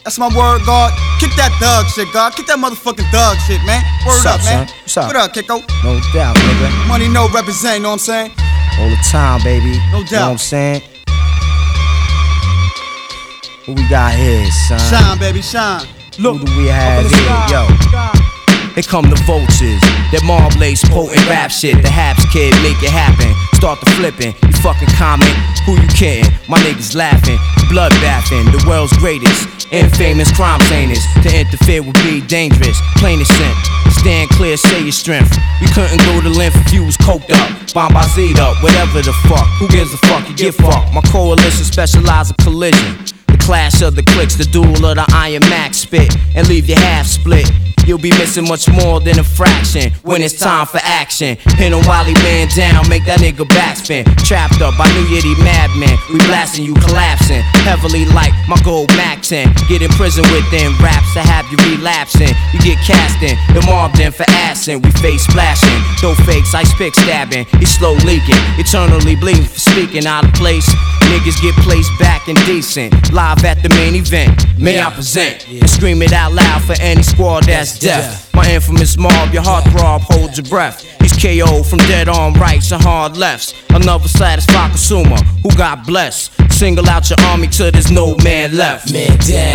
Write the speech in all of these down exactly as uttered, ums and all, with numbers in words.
That's my word, God. Kick that thug shit, God. Kick that motherfucking thug shit, man. Word What's up, up, man. son? What's up? What up, Kiko? No doubt, nigga. Money no represent, know what I'm saying? All the time, baby. No You know doubt. what I'm saying? What we got here, son? Shine, baby, shine. Look, who do we have up in the here? sky. Yo. Here come the vultures, that Marblade potent rap shit. The Haps kid, make it happen. Start the flipping, you fucking comment. Who you kidding? My niggas laughing, blood bathing. The world's greatest, infamous crime sceners. To interfere would be dangerous, plain and simple. Stand clear, say your strength. You couldn't go to length if you was coked up, bombazed up, whatever the fuck. Who gives a fuck? You get fucked. My coalition specialize in collision. The clash of the clicks, the duel of the Iron Max spit, and leave your half split. You'll be missing much more than a fraction when it's time for action. Pin a Wally man down, make that nigga backspin. Trapped up by New Yiddy madmen, we blasting you collapsing. Heavily like my gold Mac ten. Get in prison within raps to have you relapsing. You get cast in, the mobbed in for assing. We face splashing, dope fakes, ice pick stabbing. He's slow leaking, eternally bleeding for speaking out of place. Niggas get placed back and decent. Live at the main event, may I present and scream it out loud for any squad that's deaf. My infamous mob, your heart throb, hold your breath. He's K O from dead arm rights and hard lefts. Another satisfied consumer who got blessed. Single out your army till there's no man left. Man down,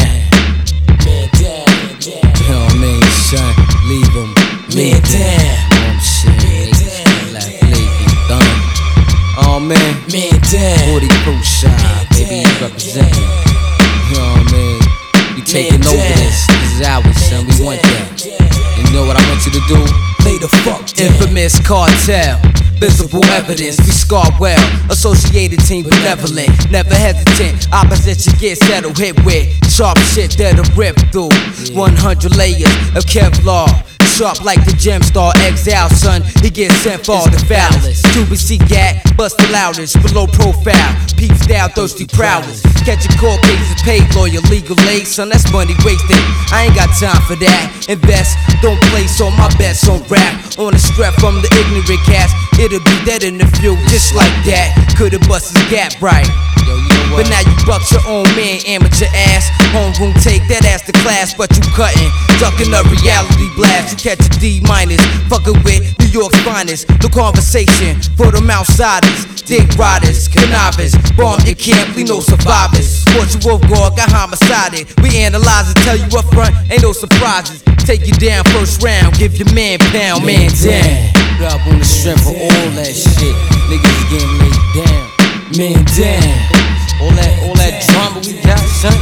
man down, man down. You know what I mean, son? Leave him. Man down. Oh shit, niggas like leave done. Oh man, man down. forty proof shot, baby, you represent. You know what I mean? We taking over this. This is ours, son. We want that. And you know what I want you to do? Lay the fuck down. Infamous cartel. Visible evidence, we scar well. Associated team benevolent, never hesitant. Opposition get settled, hit with sharp shit that'll rip through. one hundred layers of Kevlar, sharp like the gem star. Exile, son, he gets sent for all the foulest. Q B C gat, bust the loudest, below profile. Peep style, thirsty prowlers. Catching court cases, paid lawyer, legal aid, son, that's money wasted. I ain't got time for that. Invest, don't place all my bets on rap. On the strap from the ignorant cast, it'll be dead in the few, just like that. Could've bust his gap right. Yo, you know what? But now you buck your own man, amateur ass. Homeroom take that ass to class, but you cutting. Ducking a reality blast, you catch a D minus. Fucking with New York's finest. The conversation for them outsiders. Dick riders, cannabis. Bomb your camp, we no survivors. Sports you wolf guard, got homicided. We analyze and tell you up front, ain't no surprises. Take you down first round, give your man pound, man, man down. Up on the strength of all that shit. Niggas is getting laid down. Man down. All that, all that drama we got, son.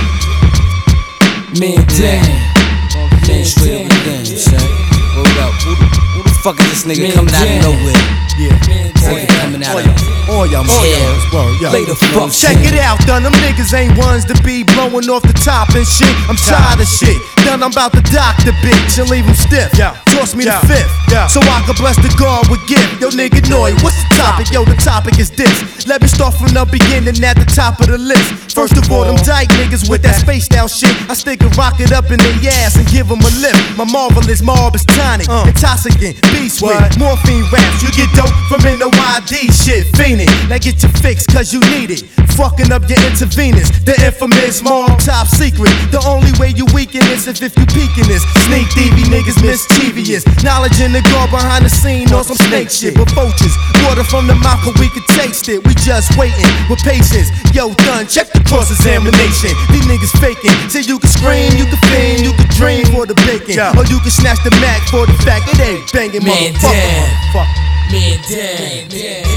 Man down. Man straight up and down, son. Hold up. Who the, who the fuck is this nigga coming out of nowhere? Yeah. Nigga coming out of All y'all motherfuckers, well, yo. Lay the fuck Check it out, done. Them niggas ain't ones to be blowing off the top and shit. I'm tired of shit. Done, I'm about to dock the bitch and leave him stiff. Yeah. Toss me Yeah. the fifth. Yeah. So I can bless the God with gift. Yo, nigga, Noy, what's the topic? Yo, the topic is this. Let me start from the beginning at the top of the list. First of all, them dyke niggas with that space down shit. I stick a rocket up in their ass and give them a lift. My marvelous mob is tonic, Uh. intoxicant, beast with What? morphine raps. You get dope from N O I D shit, fiending. Now get your fix, cause you need it. Fucking up your intravenous. The infamous mob top secret. The only way you weaken this is if you peeking this. Sneak thievy niggas mischievous. Knowledge in the guard behind the scene on some snake shit. But vultures, water from the mouth, cause we can taste it. We just waiting with patience. Yo, done, check the cross examination. These niggas faking. Say you can scream, you can fiend, you can dream for the bacon. Yeah. Or you can snatch the Mac for the fact it ain't banging, Man motherfucker. down. Fuck. Man down.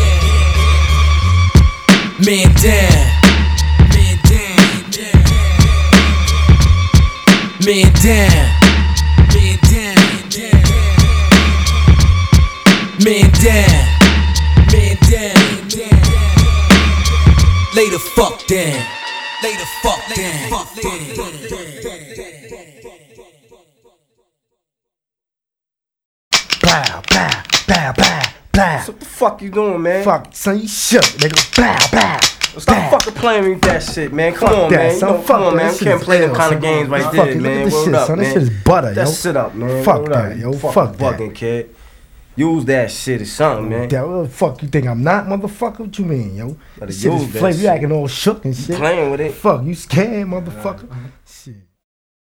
Man down. Man down. Man down. Man down. Man down. Man down. Lay the fuck down. Lay the fuck down. Bow, bow, bow, bow, bow. What the fuck you doing, man? Fuck, son, you shook, nigga. Bow, bow. Stop bow. fucking playing with that shit, man. Come Fuck on, that, man. You son. know, Fuck come on, that. man. This We can't shit play is them kind ill, of games right son. there, Fuck it, look at man. this Word shit, up, son. This man. shit is butter, That yo. shit up, man. Fuck Word that, up. yo. Fucking Fuck that. bugging, kid. use that shit or something, man. That, what the fuck you think I'm not, motherfucker? What you mean, yo? Better This shit use is that flavor. You shit. acting all shook and shit. Playing with it. Fuck, you scared, motherfucker? Shit.